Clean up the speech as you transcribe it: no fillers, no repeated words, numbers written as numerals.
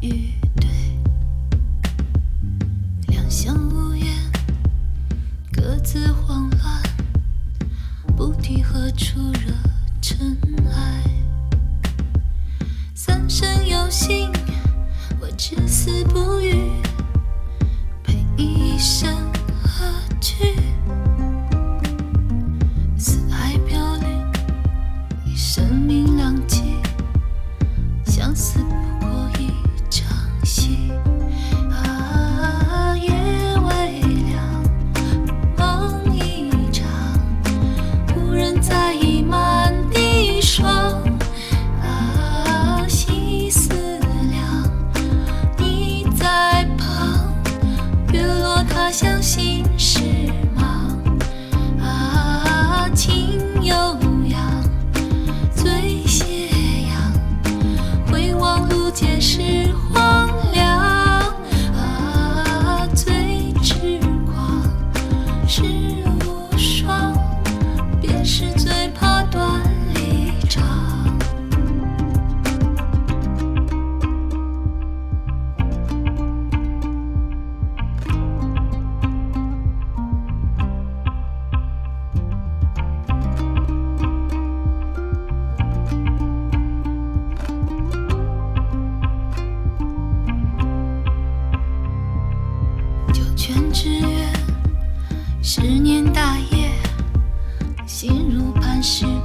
与对，两相无言，各自慌乱，不提何处惹尘埃。三生有幸，我至死不渝，陪你一生何惧？四海飘零，以生命浪迹，相思不过一场戏。啊，夜微凉，梦一场，无人在意满地霜。啊，细思量，你在旁，月落他乡心事忙。啊，情悠扬，醉斜阳，回望路间是荒凉。啊，最痴狂，是无双，便是最怕断离场。九泉之约，10年大业，心如磐石。